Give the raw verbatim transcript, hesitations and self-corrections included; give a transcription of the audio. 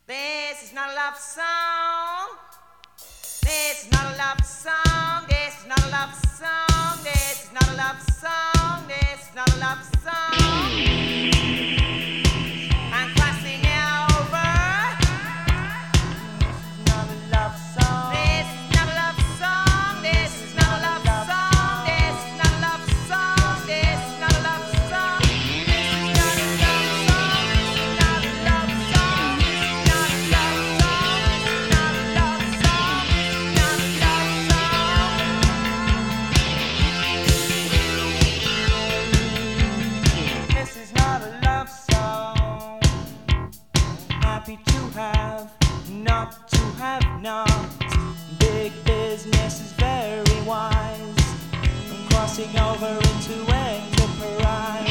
This is not a love song. This is not a love song. This is not a love song. This is not a love song. This is not a love song. I'm crossing over. This is not a love song. This is not a love song. This is not a love song. This is not a love song. This is not a love song. This is not a love song. Not a love song. Not a love song. Not a love song. Not a love song. This is not a love song. Happy to have, not to have not. Big business is very wise. I'm crossing over into enterprise.